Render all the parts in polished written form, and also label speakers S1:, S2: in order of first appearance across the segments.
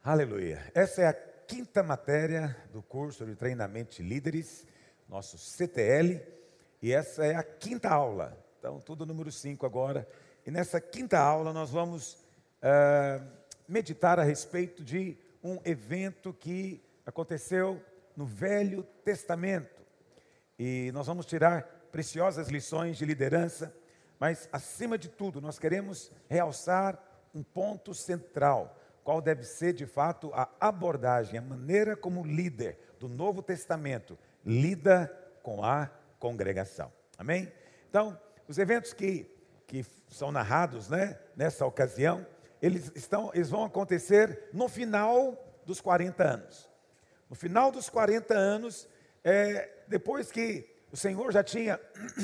S1: Aleluia. Essa é a quinta matéria do curso de treinamento de líderes, nosso CTL, e essa é a quinta aula. Então, tudo número 5 agora. E nessa quinta aula nós vamos meditar a respeito de um evento que aconteceu no Velho Testamento. E nós vamos tirar preciosas lições de liderança, mas acima de tudo nós queremos realçar um ponto central, qual deve ser de fato a abordagem, a maneira como o líder do Novo Testamento lida com a congregação. Amém? Então, os eventos que são narrados, nessa ocasião, eles vão acontecer no final dos 40 anos. No final dos 40 anos, depois que o Senhor já tinha...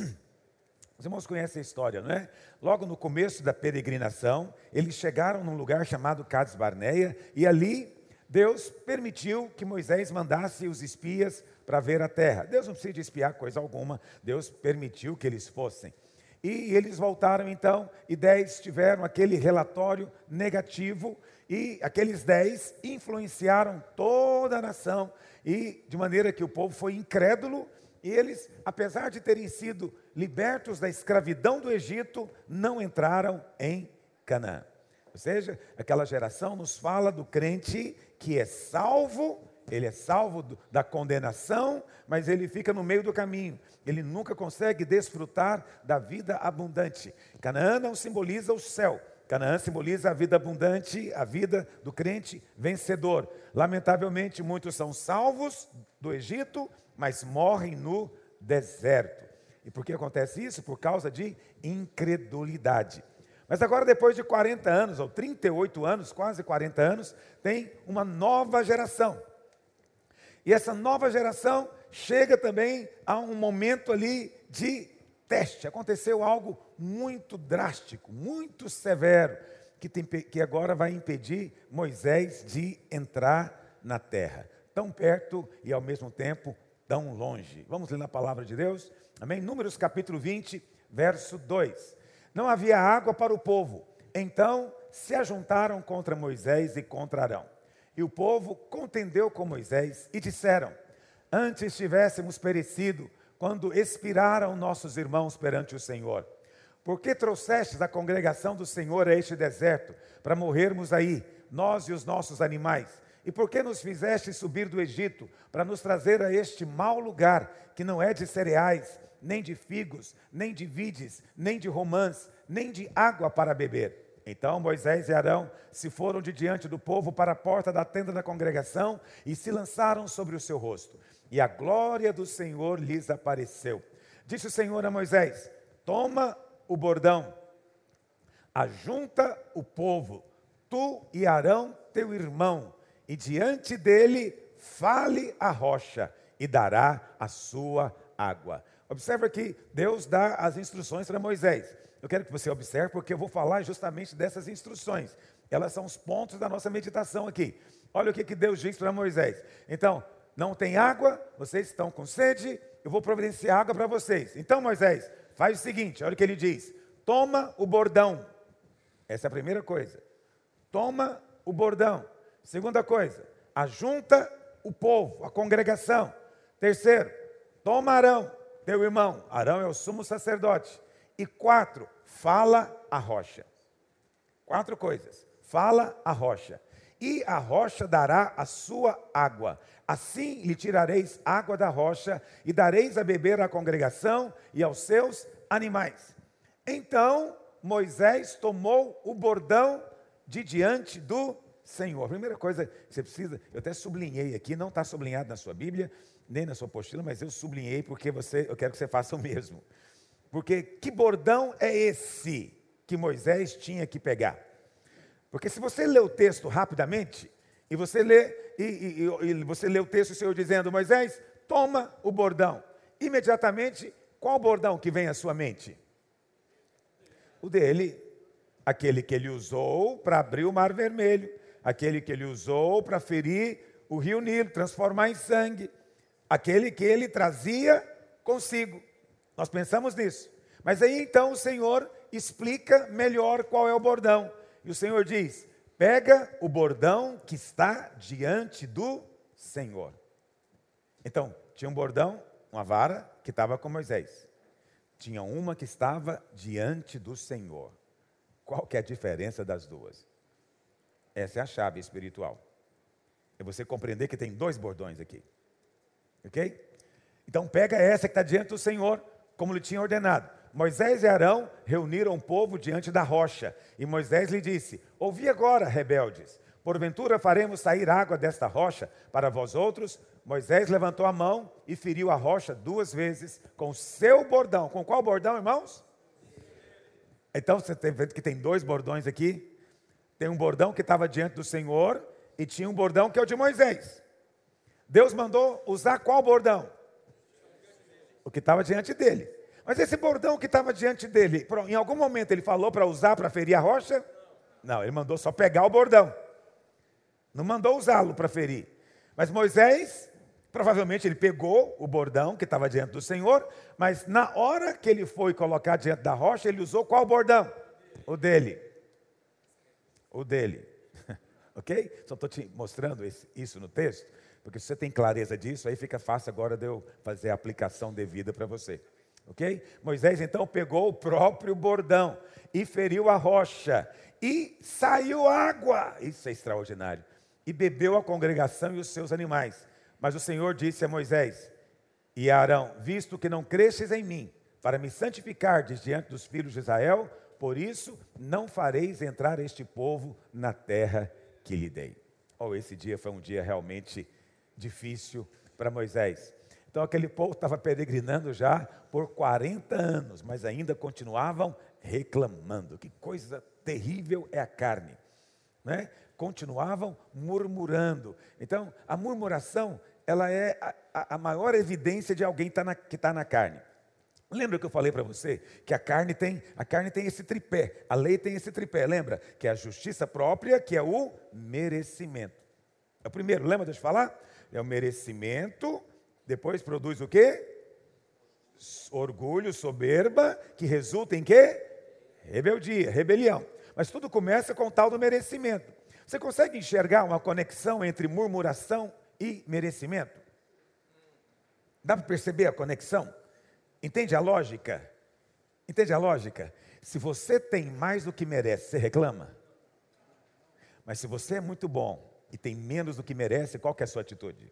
S1: Os irmãos conhecem a história, não é? Logo no começo da peregrinação, eles chegaram num lugar chamado Cades Barneia, e ali Deus permitiu que Moisés mandasse os espias para ver a terra. Deus não precisa de espiar coisa alguma, Deus permitiu que eles fossem. E eles voltaram então, e 10 tiveram aquele relatório negativo, e aqueles 10 influenciaram toda a nação, e de maneira que o povo foi incrédulo, e eles, apesar de terem sido libertos da escravidão do Egito, não entraram em Canaã. Ou seja, aquela geração nos fala do crente que é salvo, ele é salvo da condenação, mas ele fica no meio do caminho. Ele nunca consegue desfrutar da vida abundante. Canaã não simboliza o céu. Canaã simboliza a vida abundante, a vida do crente vencedor. Lamentavelmente, muitos são salvos do Egito, mas morrem no deserto. E por que acontece isso? Por causa de incredulidade. Mas agora, depois de 40 anos, ou 38 anos, quase 40 anos, tem uma nova geração. E essa nova geração chega também a um momento ali de teste. Aconteceu algo muito drástico, muito severo, que agora vai impedir Moisés de entrar na terra. Tão perto e ao mesmo tempo tão longe. Vamos ler na palavra de Deus? Amém? Números capítulo 20, verso 2. Não havia água para o povo, então se ajuntaram contra Moisés e contra Arão. E o povo contendeu com Moisés e disseram: antes tivéssemos perecido quando expiraram nossos irmãos perante o Senhor. Por que trouxestes a congregação do Senhor a este deserto, para morrermos aí, nós e os nossos animais? E por que nos fizeste subir do Egito, para nos trazer a este mau lugar, que não é de cereais, nem de figos, nem de vides, nem de romãs, nem de água para beber? Então Moisés e Arão se foram de diante do povo para a porta da tenda da congregação e se lançaram sobre o seu rosto. E a glória do Senhor lhes apareceu. Disse o Senhor a Moisés: toma o bordão, ajunta o povo, tu e Arão teu irmão, e diante dele fale a rocha, e dará a sua água. Observa que Deus dá as instruções para Moisés. Eu quero que você observe, porque eu vou falar justamente dessas instruções. Elas são os pontos da nossa meditação aqui. Olha o que Deus diz para Moisés. Então, não tem água, vocês estão com sede, eu vou providenciar água para vocês. Então, Moisés, faz o seguinte, olha o que ele diz. Toma o bordão. Essa é a primeira coisa. Toma o bordão. Segunda coisa, ajunta o povo, a congregação. Terceiro, toma Arão, teu irmão. Arão é o sumo sacerdote. E 4, fala a rocha. 4 coisas. Fala a rocha. E a rocha dará a sua água. Assim lhe tirareis água da rocha e dareis a beber à congregação e aos seus animais. Então Moisés tomou o bordão de diante do Senhor. A primeira coisa que você precisa, eu até sublinhei aqui, não está sublinhado na sua Bíblia, nem na sua apostila, mas eu sublinhei porque eu quero que você faça o mesmo. Porque que bordão é esse que Moisés tinha que pegar? Porque se você lê o texto rapidamente, e você lê, você lê o texto do Senhor dizendo: Moisés, toma o bordão. Imediatamente, qual bordão que vem à sua mente? O dele, aquele que ele usou para abrir o Mar Vermelho, aquele que ele usou para ferir o rio Nilo, transformar em sangue, aquele que ele trazia consigo. Nós pensamos nisso. Mas aí então o Senhor explica melhor qual é o bordão. E o Senhor diz: pega o bordão que está diante do Senhor. Então, tinha um bordão, uma vara, que estava com Moisés. Tinha uma que estava diante do Senhor. Qual que é a diferença das duas? Essa é a chave espiritual. É você compreender que tem dois bordões aqui. Ok? Então pega essa que está diante do Senhor, como lhe tinha ordenado. Moisés e Arão reuniram o povo diante da rocha. E Moisés lhe disse: ouvi agora, rebeldes. Porventura faremos sair água desta rocha para vós outros? Moisés levantou a mão e feriu a rocha 2 vezes com o seu bordão. Com qual bordão, irmãos? Então você tem vendo que tem 2 bordões aqui. Tem um bordão que estava diante do Senhor e tinha um bordão que é o de Moisés. Deus mandou usar qual bordão? O que estava diante dele. Mas esse bordão que estava diante dele, em algum momento ele falou para usar para ferir a rocha? Não, ele mandou só pegar o bordão. Não mandou usá-lo para ferir. Mas Moisés, provavelmente ele pegou o bordão que estava diante do Senhor, mas na hora que ele foi colocar diante da rocha, ele usou qual bordão? O dele. O dele. Ok? Só estou te mostrando isso no texto, porque se você tem clareza disso, aí fica fácil agora de eu fazer a aplicação devida para você. Ok? Moisés então pegou o próprio bordão e feriu a rocha e saiu água. Isso é extraordinário. E bebeu a congregação e os seus animais. Mas o Senhor disse a Moisés e a Arão: visto que não cresces em mim, para me santificardes diante dos filhos de Israel, por isso não fareis entrar este povo na terra que lhe dei. Oh, esse dia foi um dia realmente difícil para Moisés. Então aquele povo estava peregrinando já por 40 anos, mas ainda continuavam reclamando. Que coisa terrível é a carne, né? Continuavam murmurando. Então a murmuração, ela é a maior evidência de alguém que está na carne. Lembra que eu falei para você que a carne tem esse tripé, a lei tem esse tripé, lembra? Que é a justiça própria, que é o merecimento. É o primeiro, lembra de eu te falar? É o merecimento, depois produz o quê? Orgulho, soberba, que resulta em quê? Rebeldia, rebelião. Mas tudo começa com o tal do merecimento. Você consegue enxergar uma conexão entre murmuração e merecimento? Dá para perceber a conexão? Entende a lógica? Entende a lógica? Se você tem mais do que merece, você reclama? Mas se você é muito bom e tem menos do que merece, qual que é a sua atitude?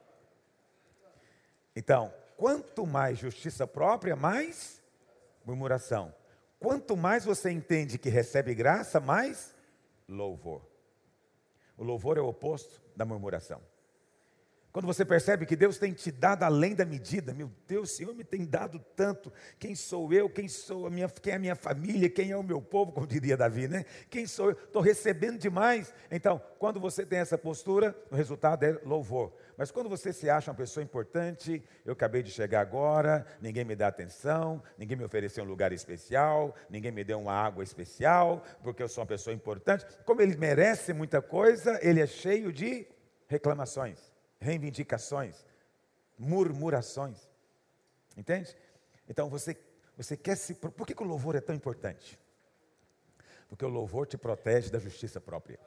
S1: Então, quanto mais justiça própria, mais murmuração. Quanto mais você entende que recebe graça, mais louvor. O louvor é o oposto da murmuração. Quando você percebe que Deus tem te dado além da medida, meu Deus, o Senhor me tem dado tanto. Quem sou eu? Quem é a minha família? Quem é o meu povo? Como diria Davi, né? Quem sou eu? Estou recebendo demais. Então, quando você tem essa postura, o resultado é louvor. Mas quando você se acha uma pessoa importante, eu acabei de chegar agora, ninguém me dá atenção, ninguém me ofereceu um lugar especial, ninguém me deu uma água especial, porque eu sou uma pessoa importante. Como ele merece muita coisa, ele é cheio de reclamações, reivindicações, murmurações. Entende? Então você quer se... Por que o louvor é tão importante? Porque o louvor te protege da justiça própria.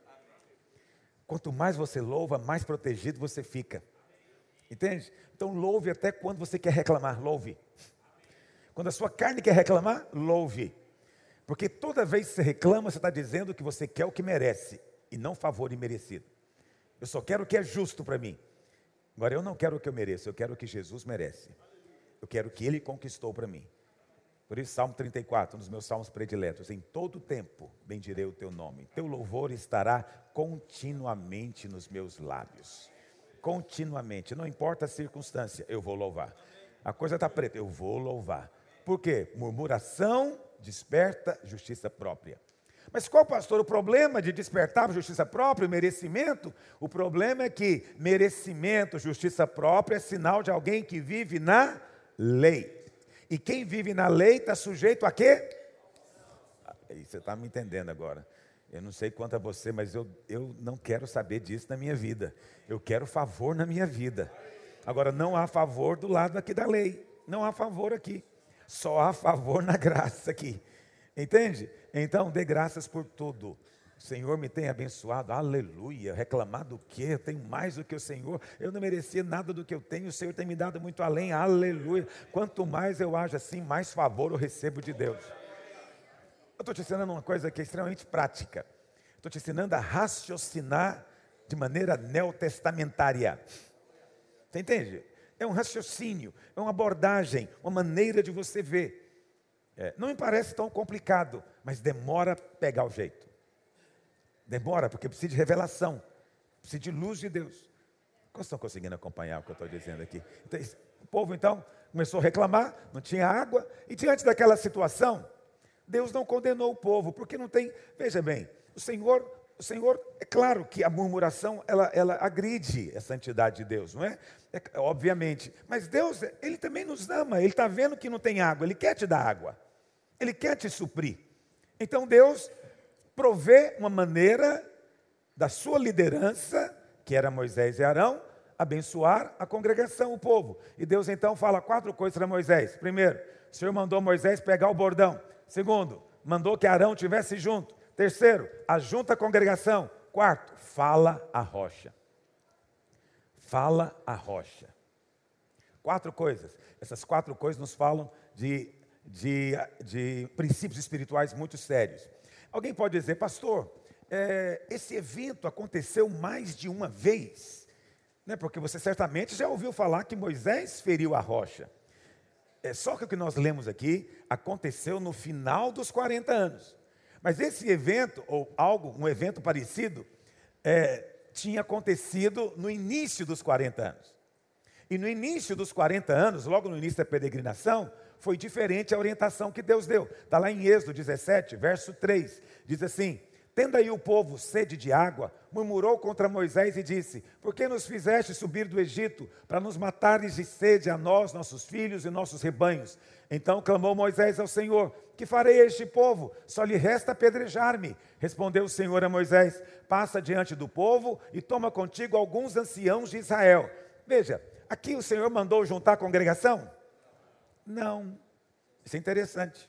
S1: Quanto mais você louva, mais protegido você fica. Entende? Então louve até quando você quer reclamar, louve. Quando a sua carne quer reclamar, louve. Porque toda vez que você reclama, você está dizendo que você quer o que merece, e não favor imerecido. Eu só quero o que é justo para mim. Agora eu não quero o que eu mereço, eu quero o que Jesus merece. Eu quero o que Ele conquistou para mim. Por isso, Salmo 34, um dos meus salmos prediletos: em todo tempo bendirei o teu nome. Teu louvor estará continuamente nos meus lábios. Continuamente, não importa a circunstância, eu vou louvar. A coisa está preta, eu vou louvar. Por quê? Murmuração desperta justiça própria. Mas qual, pastor, o problema de despertar justiça própria, o merecimento? O problema é que merecimento, justiça própria é sinal de alguém que vive na lei. E quem vive na lei está sujeito a quê? Você está me entendendo agora. Eu não sei quanto a você, mas eu não quero saber disso na minha vida. Eu quero favor na minha vida. Agora, não há favor do lado aqui da lei. Não há favor aqui. Só há favor na graça aqui. Entende? Então, dê graças por tudo. Senhor me tem abençoado, aleluia, reclamar do quê? Eu tenho mais do que o Senhor, eu não merecia nada do que eu tenho, o Senhor tem me dado muito além, aleluia. Quanto mais eu ajo assim, mais favor eu recebo de Deus. Eu estou te ensinando uma coisa que é extremamente prática. Estou te ensinando a raciocinar de maneira neotestamentária. Você entende? É um raciocínio, é uma abordagem, uma maneira de você ver. Não me parece tão complicado, mas demora a pegar o jeito. Demora, porque precisa de revelação, precisa de luz de Deus. Vocês estão conseguindo acompanhar o que eu estou dizendo aqui? Então, o povo então começou a reclamar, não tinha água, e diante daquela situação, Deus não condenou o povo, porque não tem, veja bem, o Senhor, é claro que a murmuração, ela agride a santidade de Deus, não é? Obviamente, mas Deus, Ele também nos ama, Ele está vendo que não tem água, Ele quer te dar água, Ele quer te suprir. Então Deus provê uma maneira da sua liderança, que era Moisés e Arão, abençoar a congregação, o povo. E Deus então fala 4 coisas para Moisés. Primeiro, o Senhor mandou Moisés pegar o bordão. Segundo, mandou que Arão estivesse junto. Terceiro, ajunta a congregação. Quarto, fala a rocha. Fala a rocha. 4 coisas. Essas 4 coisas nos falam de princípios espirituais muito sérios. Alguém pode dizer, pastor, esse evento aconteceu mais de uma vez, né? Porque você certamente já ouviu falar que Moisés feriu a rocha. Só que o que nós lemos aqui aconteceu no final dos 40 anos. Mas esse evento, ou um evento parecido, tinha acontecido no início dos 40 anos. E no início dos 40 anos, logo no início da peregrinação, foi diferente a orientação que Deus deu. Está lá em Êxodo 17, verso 3. Diz assim, tendo aí o povo sede de água, murmurou contra Moisés e disse, por que nos fizeste subir do Egito, para nos matares de sede a nós, nossos filhos e nossos rebanhos? Então clamou Moisés ao Senhor, que farei a este povo? Só lhe resta apedrejar-me. Respondeu o Senhor a Moisés, passa diante do povo e toma contigo alguns anciãos de Israel. Veja, aqui o Senhor mandou juntar a congregação? Não. Isso é interessante.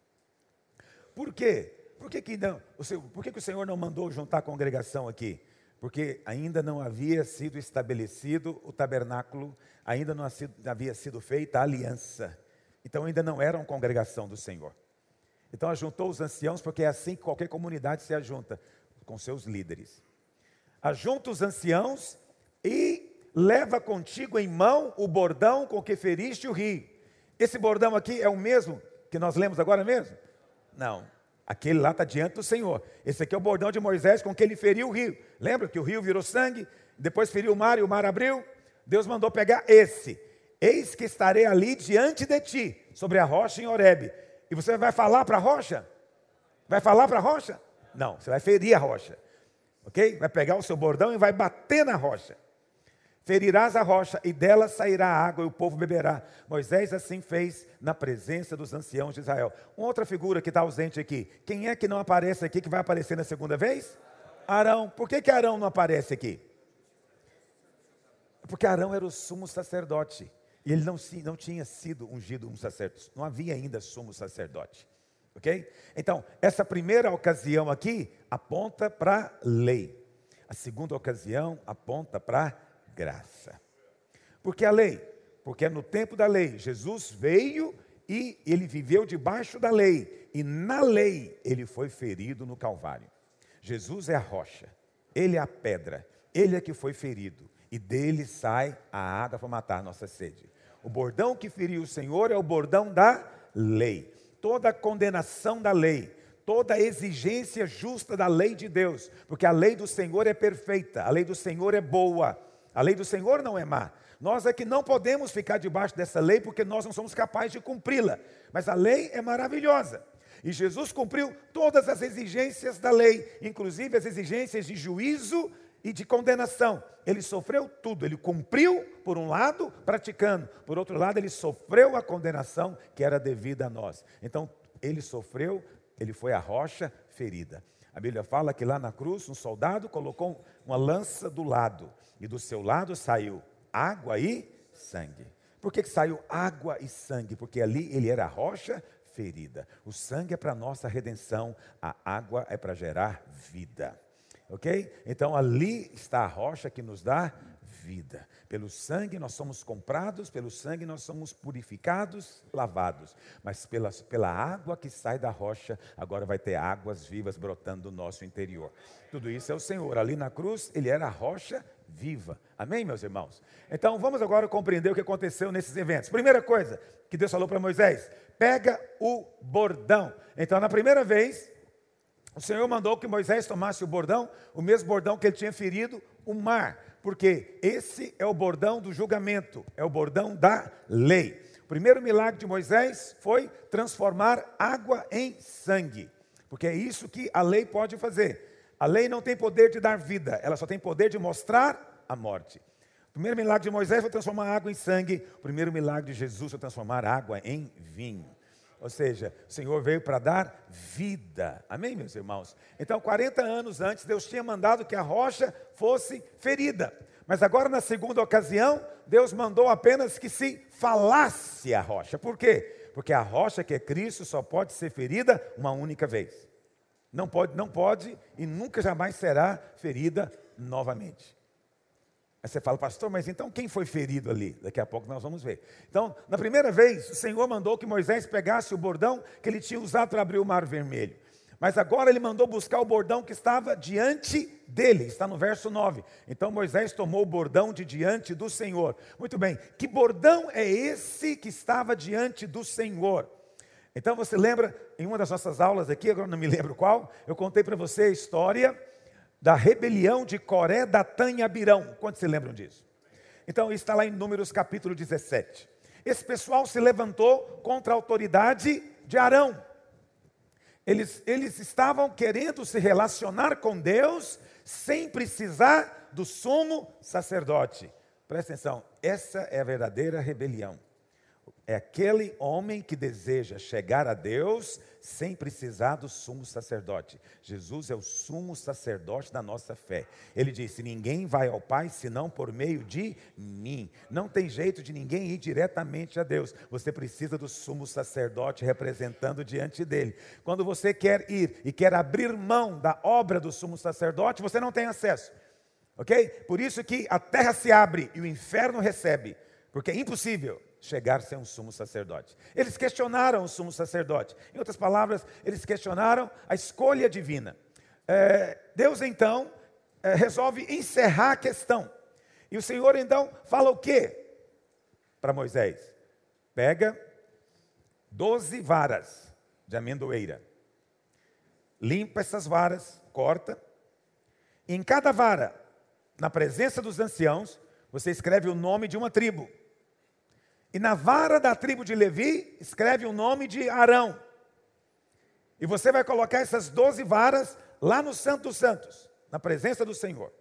S1: Por quê? Por que o Senhor não mandou juntar a congregação aqui? Porque ainda não havia sido estabelecido o tabernáculo, ainda não havia sido feita a aliança. Então ainda não eram congregação do Senhor. Então ajuntou os anciãos, porque é assim que qualquer comunidade se ajunta, com seus líderes. Ajunta os anciãos e leva contigo em mão o bordão com que feriste o rio. Esse bordão aqui é o mesmo que nós lemos agora mesmo? Não. Aquele lá está diante do Senhor. Esse aqui é o bordão de Moisés com que ele feriu o rio. Lembra que o rio virou sangue? Depois feriu o mar e o mar abriu? Deus mandou pegar esse. Eis que estarei ali diante de ti, sobre a rocha em Horebe. E você vai falar para a rocha? Vai falar para a rocha? Não, você vai ferir a rocha. Ok? Vai pegar o seu bordão e vai bater na rocha. Ferirás a rocha e dela sairá água e o povo beberá. Moisés assim fez na presença dos anciãos de Israel. Uma outra figura que está ausente aqui. Quem é que não aparece aqui, que vai aparecer na segunda vez? Arão. Por que Arão não aparece aqui? Porque Arão era o sumo sacerdote. E ele não tinha sido ungido um sacerdote. Não havia ainda sumo sacerdote. Ok? Então, essa primeira ocasião aqui aponta para a lei. A segunda ocasião aponta para graça. Por que a lei? Porque no tempo da lei, Jesus veio e ele viveu debaixo da lei. E na lei, ele foi ferido no Calvário. Jesus é a rocha, ele é a pedra, ele é que foi ferido. E dele sai a água para matar a nossa sede. O bordão que feriu o Senhor é o bordão da lei. Toda a condenação da lei, toda a exigência justa da lei de Deus. Porque a lei do Senhor é perfeita, a lei do Senhor é boa. A lei do Senhor não é má. Nós é que não podemos ficar debaixo dessa lei porque nós não somos capazes de cumpri-la. Mas a lei é maravilhosa. E Jesus cumpriu todas as exigências da lei, inclusive as exigências de juízo e de condenação. Ele sofreu tudo. Ele cumpriu, por um lado, praticando. Por outro lado, ele sofreu a condenação que era devida a nós. Então, ele sofreu, ele foi a rocha ferida. A Bíblia fala que lá na cruz, um soldado colocou uma lança do lado. E do seu lado saiu água e sangue. Por que saiu água e sangue? Porque ali ele era a rocha ferida. O sangue é para a nossa redenção, a água é para gerar vida. Ok? Então ali está a rocha que nos dá vida. Pelo sangue nós somos comprados, pelo sangue nós somos purificados, lavados. Mas pela água que sai da rocha, agora vai ter águas vivas brotando do nosso interior. Tudo isso é o Senhor. Ali na cruz, Ele era a rocha viva. Amém, meus irmãos? Então vamos agora compreender o que aconteceu nesses eventos. Primeira coisa que Deus falou para Moisés: pega o bordão. Então na primeira vez, o Senhor mandou que Moisés tomasse o bordão, o mesmo bordão que ele tinha ferido o mar, porque esse é o bordão do julgamento, é o bordão da lei. O primeiro milagre de Moisés foi transformar água em sangue, porque é isso que a lei pode fazer. A lei não tem poder de dar vida, ela só tem poder de mostrar a morte. O primeiro milagre de Moisés foi transformar água em sangue, o primeiro milagre de Jesus foi transformar água em vinho. Ou seja, o Senhor veio para dar vida. Amém, meus irmãos? Então, 40 anos antes, Deus tinha mandado que a rocha fosse ferida. Mas agora, na segunda ocasião, Deus mandou apenas que se falasse a rocha. Por quê? Porque a rocha que é Cristo só pode ser ferida uma única vez. Não pode e nunca jamais será ferida novamente. Aí você fala: pastor, mas então quem foi ferido ali? Daqui a pouco nós vamos ver. Então, na primeira vez, o Senhor mandou que Moisés pegasse o bordão que ele tinha usado para abrir o mar vermelho. Mas agora ele mandou buscar o bordão que estava diante dele, está no verso 9. Então Moisés tomou o bordão de diante do Senhor. Muito bem, que bordão é esse que estava diante do Senhor? Então você lembra, em uma das nossas aulas aqui, agora não me lembro qual, eu contei para você a história da rebelião de Coré, Datã e Abirão. Quantos se lembram disso? Então, isso está lá em Números capítulo 17. Esse pessoal se levantou contra a autoridade de Arão. Eles estavam querendo se relacionar com Deus sem precisar do sumo sacerdote. Presta atenção, essa é a verdadeira rebelião. É aquele homem que deseja chegar a Deus sem precisar do sumo sacerdote. Jesus é o sumo sacerdote da nossa fé. Ele disse: ninguém vai ao Pai senão por meio de mim. Não tem jeito de ninguém ir diretamente a Deus. Você precisa do sumo sacerdote representando diante dele. Quando você quer ir e quer abrir mão da obra do sumo sacerdote, você não tem acesso. Ok? Por isso que a terra se abre e o inferno recebe. Porque é impossível chegar sem um sumo sacerdote. Eles questionaram o sumo sacerdote. Em outras palavras, eles questionaram a escolha divina. Deus então resolve encerrar a questão. E o Senhor então fala o quê para Moisés? Pega 12 varas de amendoeira. Limpa essas varas, corta. E em cada vara, na presença dos anciãos, você escreve o nome de uma tribo. E na vara da tribo de Levi, escreve o nome de Arão. E você vai colocar essas 12 varas lá no Santo dos Santos, na presença do Senhor.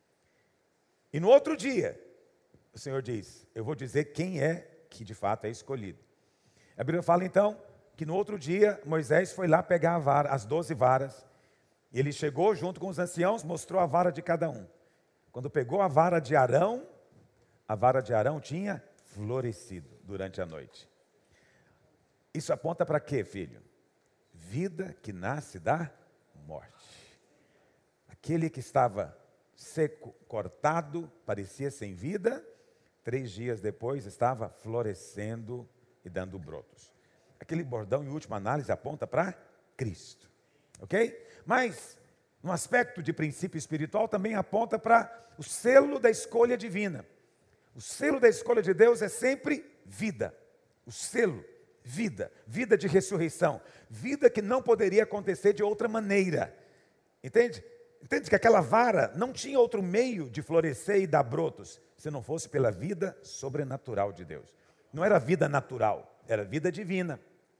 S1: E no outro dia, o Senhor diz: eu vou dizer quem é que de fato é escolhido. A Bíblia fala então, que no outro dia, Moisés foi lá pegar a vara, as 12 varas. E ele chegou junto com os anciãos, mostrou a vara de cada um. Quando pegou a vara de Arão tinha florescido durante a noite. Isso aponta para quê, filho? Vida que nasce da morte. Aquele que estava seco, cortado, parecia sem vida, 3 dias depois estava florescendo e dando brotos. Aquele bordão, em última análise, aponta para Cristo. Ok? Mas, no aspecto de princípio espiritual, também aponta para o selo da escolha divina. O selo da escolha de Deus é sempre vida. O selo, vida. Vida de ressurreição. Vida que não poderia acontecer de outra maneira. Entende? Entende que aquela vara não tinha outro meio de florescer e dar brotos, se não fosse pela vida sobrenatural de Deus. Não era vida natural, era vida divina.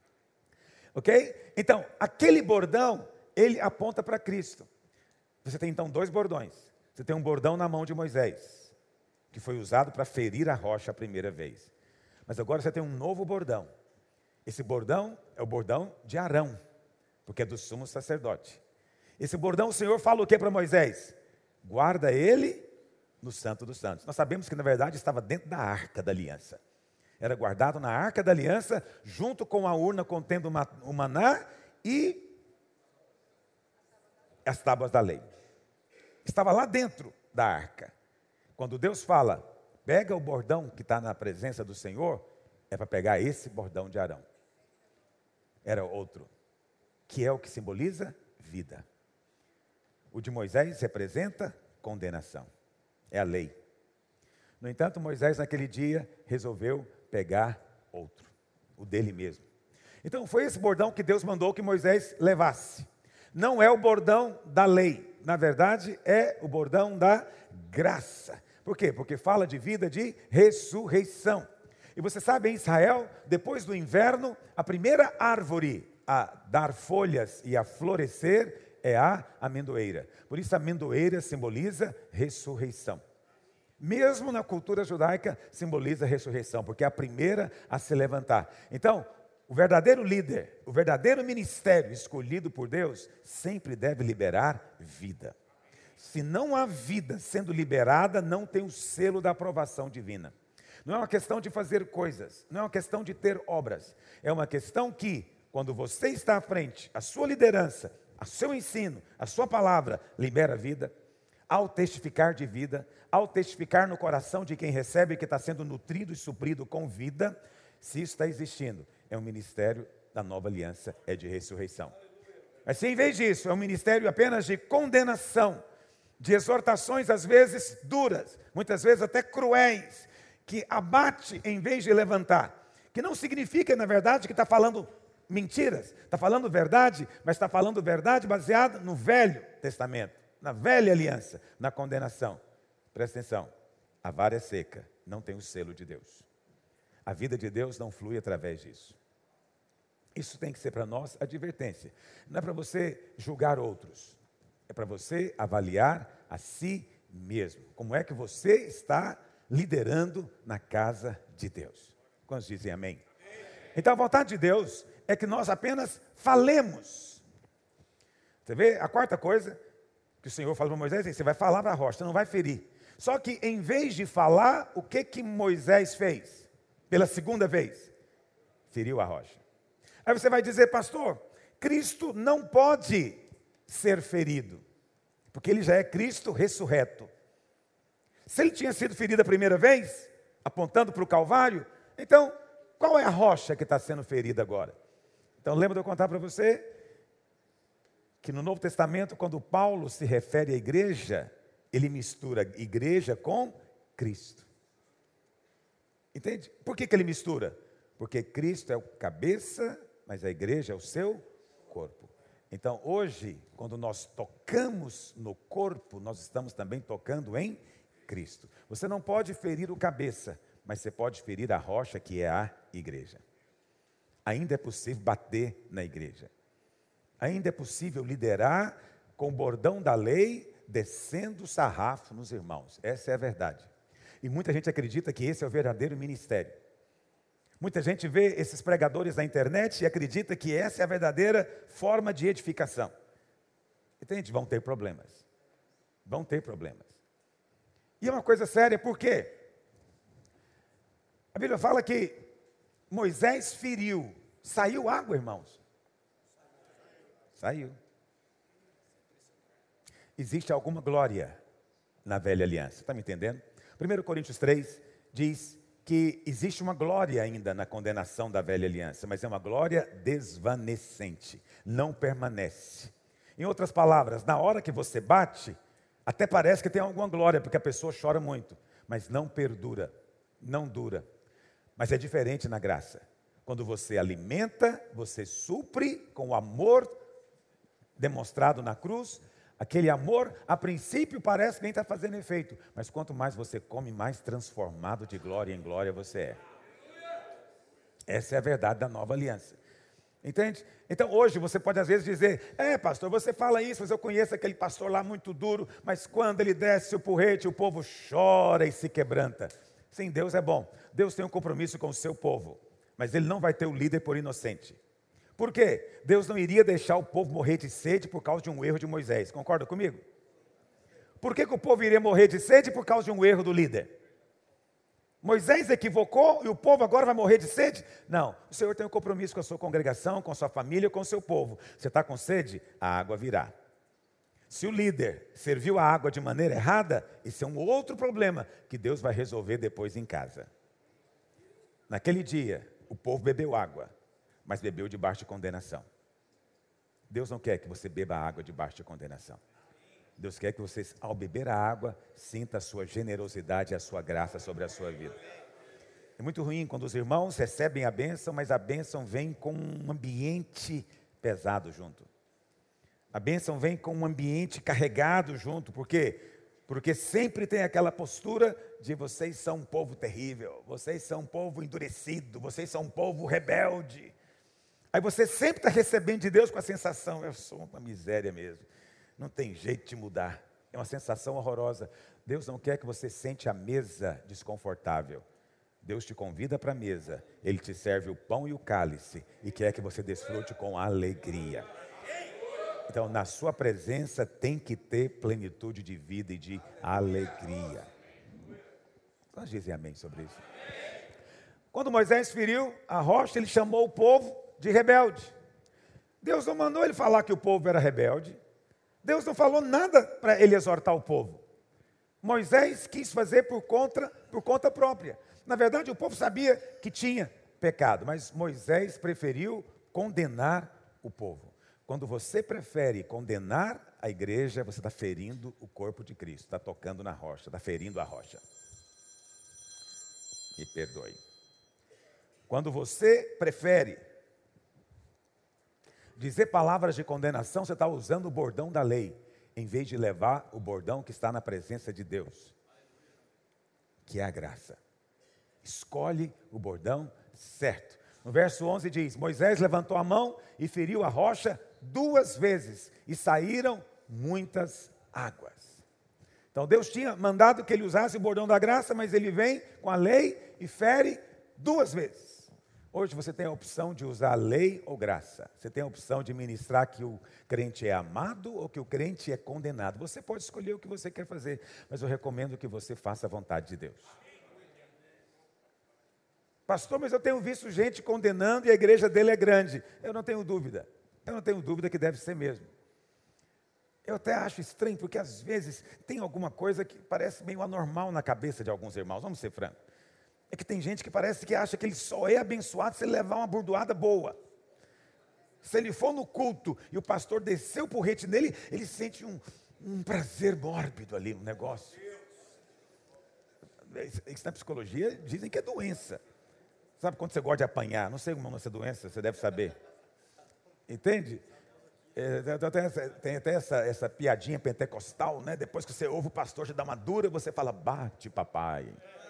S1: Ok? Então, aquele bordão, ele aponta para Cristo. Você tem então 2 bordões. Você tem um bordão na mão de Moisés, que foi usado para ferir a rocha a primeira vez. Mas agora você tem um novo bordão. Esse bordão é o bordão de Arão, porque é do sumo sacerdote. Esse bordão, o Senhor fala o que para Moisés? Guarda ele no Santo dos Santos. Nós sabemos que na verdade estava dentro da arca da aliança. Era guardado na Arca da Aliança, junto com a urna contendo o maná e as tábuas da lei. Estava lá dentro da arca. Quando Deus fala, pega o bordão que está na presença do Senhor, é para pegar esse bordão de Arão. Era outro, que é o que simboliza vida. O de Moisés representa condenação. É a lei. No entanto, Moisés naquele dia resolveu pegar outro, o dele mesmo. Então foi esse bordão que Deus mandou que Moisés levasse. Não é o bordão da lei, na verdade é o bordão da graça. Por quê? Porque fala de vida de ressurreição. E você sabe, em Israel, depois do inverno, a primeira árvore a dar folhas e a florescer é a amendoeira. Por isso a amendoeira simboliza ressurreição. Mesmo na cultura judaica, simboliza ressurreição, porque é a primeira a se levantar. Então, o verdadeiro líder, o verdadeiro ministério escolhido por Deus, sempre deve liberar vida. Se não há vida sendo liberada, não tem o selo da aprovação divina. Não é uma questão de fazer coisas, não é uma questão de ter obras. É uma questão que, quando você está à frente, a sua liderança, o seu ensino, a sua palavra, libera vida. Ao testificar de vida, ao testificar no coração de quem recebe que está sendo nutrido e suprido com vida, se isso está existindo, é um ministério da nova aliança, é de ressurreição. Mas se em vez disso é um ministério apenas de condenação, de exortações às vezes duras, muitas vezes até cruéis, que abate em vez de levantar, que não significa na verdade que está falando mentiras, está falando verdade, mas está falando verdade baseada no Velho Testamento, na velha aliança, na condenação. Presta atenção, a vara é seca, não tem o selo de Deus. A vida de Deus não flui através disso. Isso tem que ser para nós advertência. Não é para você julgar outros, é para você avaliar a si mesmo. Como é que você está liderando na casa de Deus? Quantos dizem amém? Então a vontade de Deus é que nós apenas falemos. Você vê, a quarta coisa que o Senhor falou para Moisés, você vai falar para a rocha, você não vai ferir. Só que em vez de falar, o que Moisés fez? Pela segunda vez, feriu a rocha. Aí você vai dizer, pastor, Cristo não pode ser ferido, porque ele já é Cristo ressurreto. Se ele tinha sido ferido a primeira vez, apontando para o Calvário, então qual é a rocha que está sendo ferida agora? Então lembra de eu contar para você que no Novo Testamento, quando Paulo se refere à igreja, ele mistura igreja com Cristo. Entende? Por que ele mistura? Porque Cristo é o cabeça, mas a igreja é o seu corpo. Então hoje, quando nós tocamos no corpo, nós estamos também tocando em Cristo. Você não pode ferir o cabeça, mas você pode ferir a rocha que é a igreja. Ainda é possível bater na igreja. Ainda é possível liderar com o bordão da lei, descendo o sarrafo nos irmãos. Essa é a verdade. E muita gente acredita que esse é o verdadeiro ministério. Muita gente vê esses pregadores na internet e acredita que essa é a verdadeira forma de edificação. Entende? Vão ter problemas. Vão ter problemas. E é uma coisa séria, por quê? A Bíblia fala que Moisés feriu. Saiu água, irmãos. Saiu. Existe alguma glória na velha aliança, está me entendendo? 1 Coríntios 3 diz que existe uma glória ainda na condenação da velha aliança, mas é uma glória desvanecente, não permanece. Em outras palavras, na hora que você bate, até parece que tem alguma glória, porque a pessoa chora muito, mas não perdura, não dura. Mas é diferente na graça. Quando você alimenta, você supre com o amor demonstrado na cruz. Aquele amor, a princípio, parece que nem está fazendo efeito. Mas quanto mais você come, mais transformado de glória em glória você é. Essa é a verdade da nova aliança. Entende? Então hoje você pode às vezes dizer, pastor, você fala isso, mas eu conheço aquele pastor lá muito duro, mas quando ele desce o porrete, o povo chora e se quebranta. Sim, Deus é bom. Deus tem um compromisso com o seu povo, mas ele não vai ter o líder por inocente. Por quê? Deus não iria deixar o povo morrer de sede por causa de um erro de Moisés. Concorda comigo? Por que o povo iria morrer de sede por causa de um erro do líder? Moisés equivocou e o povo agora vai morrer de sede? Não, o Senhor tem um compromisso com a sua congregação, com a sua família, com o seu povo. Você está com sede? A água virá. Se o líder serviu a água de maneira errada, esse é um outro problema que Deus vai resolver depois em casa. Naquele dia, o povo bebeu água, mas bebeu debaixo de condenação. Deus não quer que você beba água debaixo de condenação. Deus quer que você, ao beber a água, sinta a sua generosidade e a sua graça sobre a sua vida. É muito ruim quando os irmãos recebem a bênção, mas a bênção vem com um ambiente pesado junto. A bênção vem com um ambiente carregado junto. Por quê? Porque sempre tem aquela postura de vocês são um povo terrível, vocês são um povo endurecido, vocês são um povo rebelde. Aí você sempre está recebendo de Deus com a sensação, eu sou uma miséria mesmo. Não tem jeito de mudar. É uma sensação horrorosa. Deus não quer que você sente a mesa desconfortável. Deus te convida para a mesa. Ele te serve o pão e o cálice. E quer que você desfrute com alegria. Então, na sua presença tem que ter plenitude de vida e de alegria. Quantos dizem amém sobre isso? Quando Moisés feriu a rocha, ele chamou o povo de rebelde. Deus não mandou ele falar que o povo era rebelde. Deus não falou nada para ele exortar o povo. Moisés quis fazer por conta própria. Na verdade, o povo sabia que tinha pecado, mas Moisés preferiu condenar o povo. Quando você prefere condenar a igreja, você está ferindo o corpo de Cristo, está tocando na rocha, está ferindo a rocha. Me perdoe. Quando você prefere dizer palavras de condenação, você está usando o bordão da lei, em vez de levar o bordão que está na presença de Deus, que é a graça. Escolhe o bordão certo. No verso 11 diz, Moisés levantou a mão e feriu a rocha 2 vezes, e saíram muitas águas. Então Deus tinha mandado que ele usasse o bordão da graça, mas ele vem com a lei e fere 2 vezes. Hoje você tem a opção de usar lei ou graça. Você tem a opção de ministrar que o crente é amado ou que o crente é condenado. Você pode escolher o que você quer fazer, mas eu recomendo que você faça a vontade de Deus. Pastor, mas eu tenho visto gente condenando e a igreja dele é grande. Eu não tenho dúvida. Eu não tenho dúvida que deve ser mesmo. Eu até acho estranho, porque às vezes tem alguma coisa que parece meio anormal na cabeça de alguns irmãos. Vamos ser francos. É que tem gente que parece que acha que ele só é abençoado se ele levar uma bordoada boa. Se ele for no culto e o pastor descer o porrete nele, ele sente um prazer mórbido ali, um negócio. Isso na psicologia dizem que é doença. Sabe quando você gosta de apanhar? Não sei como é essa doença, você deve saber. Entende? Tem até essa piadinha pentecostal, né? Depois que você ouve o pastor te dá uma dura, você fala, bate papai.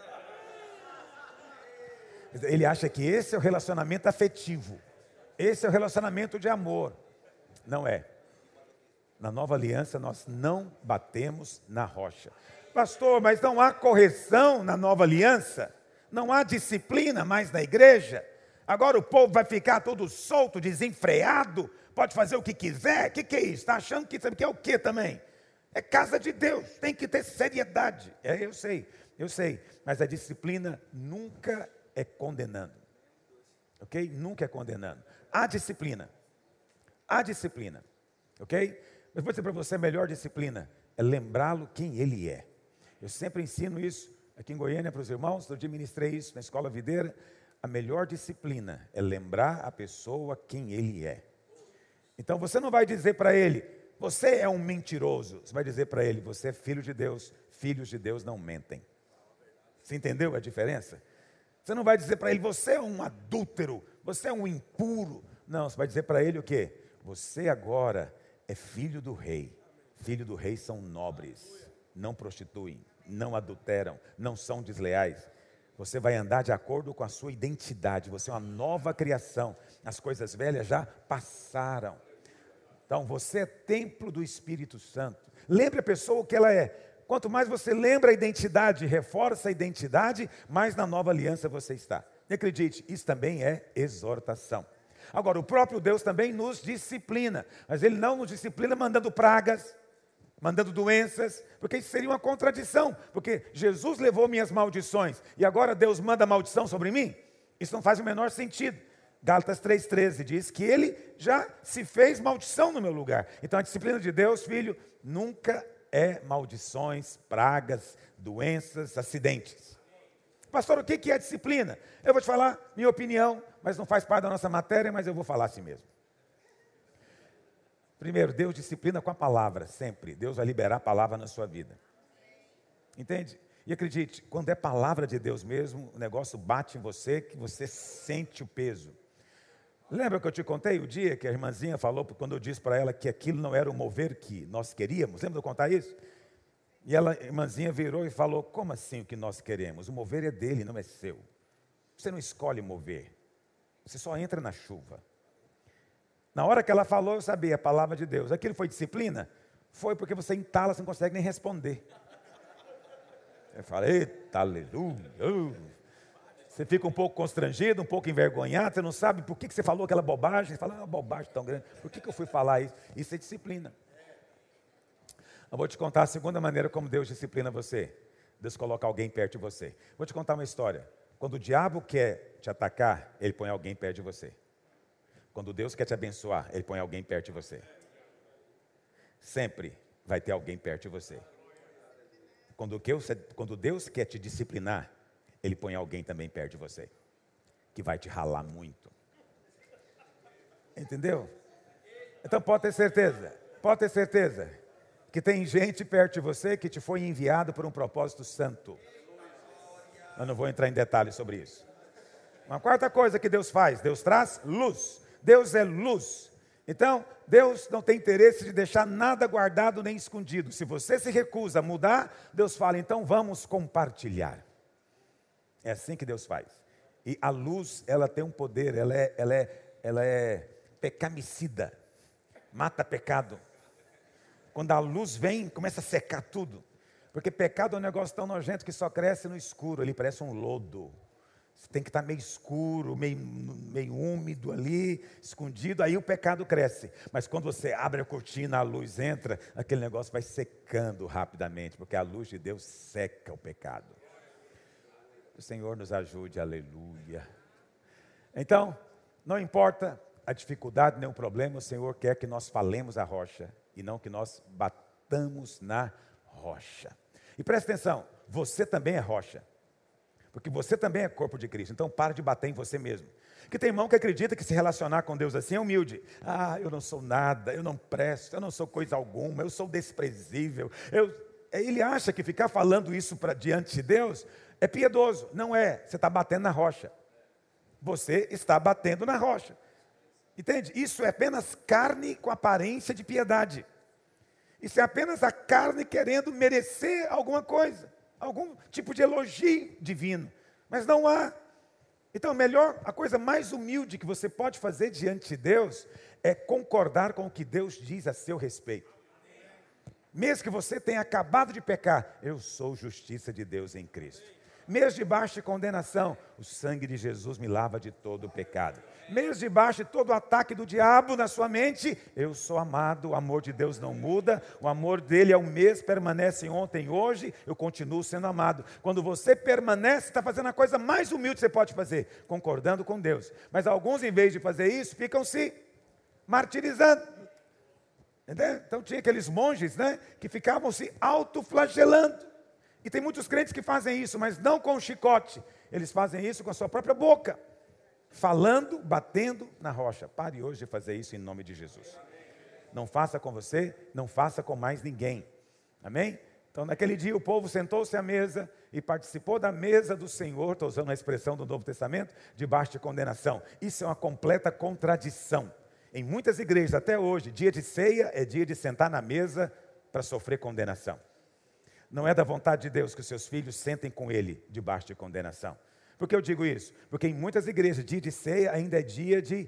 S1: Ele acha que esse é o relacionamento afetivo. Esse é o relacionamento de amor. Não é. Na nova aliança nós não batemos na rocha. Pastor, mas não há correção na nova aliança? Não há disciplina mais na igreja? Agora o povo vai ficar todo solto, desenfreado, pode fazer o que quiser? O que é isso? Está achando que é o que também? É casa de Deus, tem que ter seriedade. Eu sei. Mas a disciplina nunca é condenando. Ok? Nunca é condenando. Há disciplina. Ok? Mas vou dizer para você, a melhor disciplina é lembrá-lo quem ele é. Eu sempre ensino isso aqui em Goiânia para os irmãos, eu administrei isso na escola videira. A melhor disciplina é lembrar a pessoa quem ele é. Então você não vai dizer para ele, você é um mentiroso. Você vai dizer para ele, você é filho de Deus. Filhos de Deus não mentem. Você entendeu a diferença? Você não vai dizer para ele, você é um adúltero, você é um impuro. Não, você vai dizer para ele o quê? Você agora é filho do rei. Filho do rei são nobres, não prostituem, não adulteram, não são desleais. Você vai andar de acordo com a sua identidade. Você é uma nova criação. As coisas velhas já passaram. Então você é templo do Espírito Santo. Lembre a pessoa o que ela é. Quanto mais você lembra a identidade, reforça a identidade, mais na nova aliança você está. E acredite, isso também é exortação. Agora, o próprio Deus também nos disciplina, mas Ele não nos disciplina mandando pragas. mandando doenças, porque isso seria uma contradição, porque Jesus levou minhas maldições e agora Deus manda maldição sobre mim? Isso não faz o menor sentido. Gálatas 3,13 diz que ele já se fez maldição no meu lugar. Então a disciplina de Deus, filho, nunca é maldições, pragas, doenças, acidentes. Pastor, o que é disciplina? Eu vou te falar minha opinião, mas não faz parte da nossa matéria, mas eu vou falar assim mesmo. Primeiro, Deus disciplina com a palavra, sempre. Deus vai liberar a palavra na sua vida. Entende? E acredite, quando é palavra de Deus mesmo, o negócio bate em você, que você sente o peso. Lembra que eu te contei o dia que a irmãzinha falou, quando eu disse para ela que aquilo não era o mover que nós queríamos? Lembra de eu contar isso? E ela, a irmãzinha virou e falou, como assim o que nós queremos? O mover é dele, não é seu. Você não escolhe mover. Você só entra na chuva. Na hora que ela falou, eu sabia a palavra de Deus. Aquilo foi disciplina? Foi porque você entala, você não consegue nem responder. Eu falei, eita, aleluia. Você fica um pouco constrangido, um pouco envergonhado, você não sabe por que você falou aquela bobagem. Você fala, uma bobagem tão grande, por que eu fui falar isso? Isso é disciplina. Eu vou te contar a segunda maneira como Deus disciplina você. Deus coloca alguém perto de você. Vou te contar uma história. Quando o diabo quer te atacar, ele põe alguém perto de você. Quando Deus quer te abençoar, ele põe alguém perto de você. Sempre vai ter alguém perto de você. Quando Deus quer te disciplinar, ele põe alguém também perto de você, que vai te ralar muito. Entendeu? Então pode ter certeza, que tem gente perto de você que te foi enviado por um propósito santo. Eu não vou entrar em detalhes sobre isso. Uma quarta coisa que Deus faz, Deus traz luz. Deus é luz. Então, Deus não tem interesse de deixar nada guardado nem escondido. Se você se recusa a mudar, Deus fala, então vamos compartilhar. É assim que Deus faz. E a luz, ela tem um poder, ela é pecamicida, mata pecado. Quando a luz vem, começa a secar tudo. Porque pecado é um negócio tão nojento que só cresce no escuro, ele parece um lodo. Você tem que estar meio escuro, meio úmido ali, escondido, aí o pecado cresce. Mas quando você abre a cortina, a luz entra, aquele negócio vai secando rapidamente, porque a luz de Deus seca o pecado. O Senhor nos ajude, aleluia. Então, não importa a dificuldade nem o problema, o Senhor quer que nós falemos a rocha e não que nós batamos na rocha. E presta atenção, você também é rocha. Porque você também é corpo de Cristo. Então para de bater em você mesmo. Porque tem irmão que acredita que se relacionar com Deus assim é humilde. Ah, eu não sou nada, eu não presto, eu não sou coisa alguma, eu sou desprezível. Ele acha que ficar falando isso diante de Deus é piedoso. Não é, você está batendo na rocha. Você está batendo na rocha. Entende? Isso é apenas carne com aparência de piedade. Isso é apenas a carne querendo merecer alguma coisa. Algum tipo de elogio divino, mas não há. Então, a coisa mais humilde que você pode fazer diante de Deus é concordar com o que Deus diz a seu respeito. Mesmo que você tenha acabado de pecar, eu sou justiça de Deus em Cristo. Mesmo debaixo de condenação, o sangue de Jesus me lava de todo o pecado. Mesmo debaixo de todo o ataque do diabo na sua mente, eu sou amado, o amor de Deus não muda, o amor dele é o mesmo, permanece ontem e hoje, eu continuo sendo amado. Quando você permanece, está fazendo a coisa mais humilde que você pode fazer, concordando com Deus. Mas alguns, em vez de fazer isso, ficam se martirizando. Entendeu? Então tinha aqueles monges, que ficavam se autoflagelando. E tem muitos crentes que fazem isso, mas não com o chicote. Eles fazem isso com a sua própria boca. Falando, batendo na rocha. Pare hoje de fazer isso em nome de Jesus. Não faça com você, não faça com mais ninguém. Amém? Então naquele dia o povo sentou-se à mesa e participou da mesa do Senhor. Estou usando a expressão do Novo Testamento, debaixo de condenação. Isso é uma completa contradição. Em muitas igrejas até hoje, dia de ceia é dia de sentar na mesa para sofrer condenação. Não é da vontade de Deus que os seus filhos sentem com Ele debaixo de condenação. Por que eu digo isso? Porque em muitas igrejas, dia de ceia ainda é dia de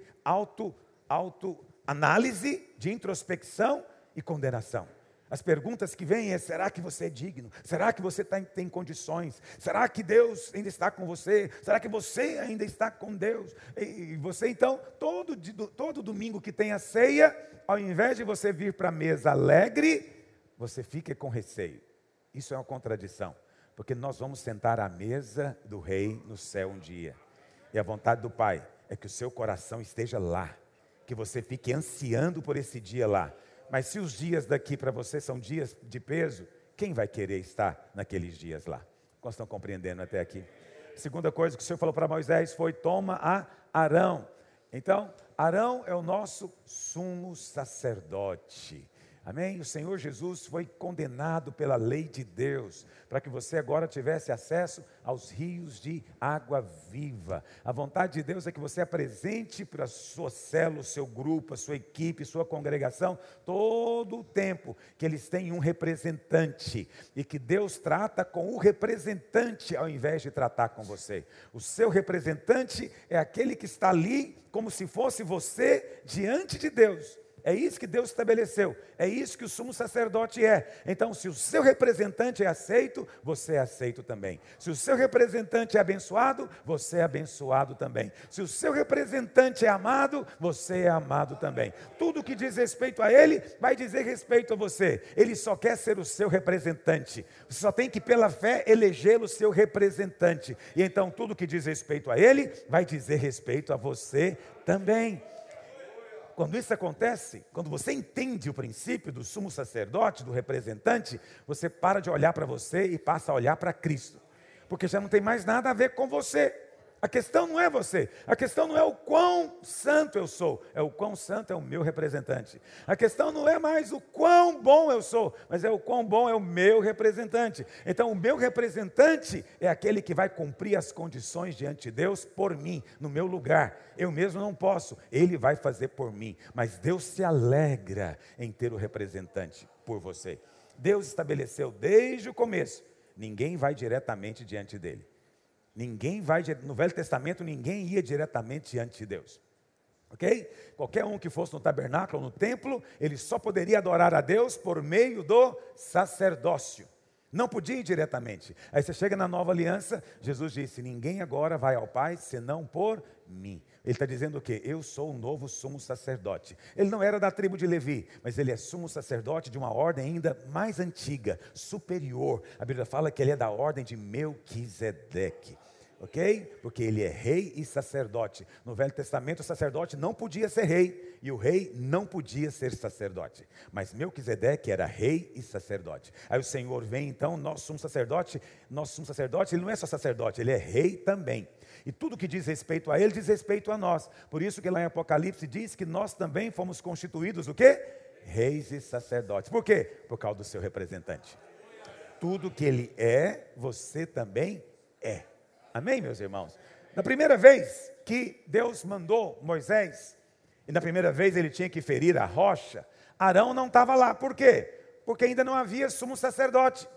S1: autoanálise, de introspecção e condenação. As perguntas que vêm é, será que você é digno? Será que você tem condições? Será que Deus ainda está com você? Será que você ainda está com Deus? E você então, todo domingo que tem a ceia, ao invés de você vir para a mesa alegre, você fique com receio. Isso é uma contradição, porque nós vamos sentar à mesa do Rei no céu um dia. E a vontade do Pai é que o seu coração esteja lá, que você fique ansiando por esse dia lá. Mas se os dias daqui para você são dias de peso, quem vai querer estar naqueles dias lá? Vocês estão compreendendo até aqui? Segunda coisa que o Senhor falou para Moisés foi: toma a Arão. Então, Arão é o nosso sumo sacerdote. Amém? O Senhor Jesus foi condenado pela lei de Deus, para que você agora tivesse acesso aos rios de água viva. A vontade de Deus é que você apresente para a sua célula, o seu grupo, a sua equipe, sua congregação, todo o tempo que eles têm um representante, e que Deus trata com o representante ao invés de tratar com você. O seu representante é aquele que está ali como se fosse você diante de Deus. É isso que Deus estabeleceu, é isso que o sumo sacerdote é. Então, se o seu representante é aceito, você é aceito também. Se o seu representante é abençoado, você é abençoado também. Se o seu representante é amado, você é amado também. Tudo que diz respeito a ele, vai dizer respeito a você. Ele só quer ser o seu representante. Você só tem que, pela fé, elegê-lo seu representante. E então, tudo que diz respeito a ele, vai dizer respeito a você também. Quando isso acontece, quando você entende o princípio do sumo sacerdote, do representante, você para de olhar para você e passa a olhar para Cristo. Porque já não tem mais nada a ver com você. A questão não é você, a questão não é o quão santo eu sou, é o quão santo é o meu representante. A questão não é mais o quão bom eu sou, mas é o quão bom é o meu representante. Então o meu representante é aquele que vai cumprir as condições diante de Deus por mim, no meu lugar. Eu mesmo não posso, ele vai fazer por mim. Mas Deus se alegra em ter o representante por você. Deus estabeleceu desde o começo, ninguém vai diretamente diante dele. Ninguém vai, no Velho Testamento, ninguém ia diretamente diante de Deus. Ok? Qualquer um que fosse no tabernáculo ou no templo, ele só poderia adorar a Deus por meio do sacerdócio. Não podia ir diretamente. Aí você chega na nova aliança, Jesus disse: ninguém agora vai ao Pai senão por mim. Ele está dizendo o quê? Eu sou o novo sumo sacerdote. Ele não era da tribo de Levi, mas ele é sumo sacerdote de uma ordem ainda mais antiga, superior. A Bíblia fala que ele é da ordem de Melquisedeque. Ok? Porque ele é rei e sacerdote. No Velho Testamento o sacerdote não podia ser rei, e o rei não podia ser sacerdote. Mas Melquisedeque era rei e sacerdote. Aí o Senhor vem então, nosso sumo sacerdote, ele não é só sacerdote, ele é rei também. E tudo que diz respeito a ele, diz respeito a nós. Por isso que lá em Apocalipse diz que nós também fomos constituídos o quê? Reis e sacerdotes. Por quê? Por causa do seu representante. Tudo que ele é, você também é. Amém, meus irmãos? Na primeira vez que Deus mandou Moisés, e na primeira vez ele tinha que ferir a rocha, Arão não estava lá. Por quê? Porque ainda não havia sumo sacerdote.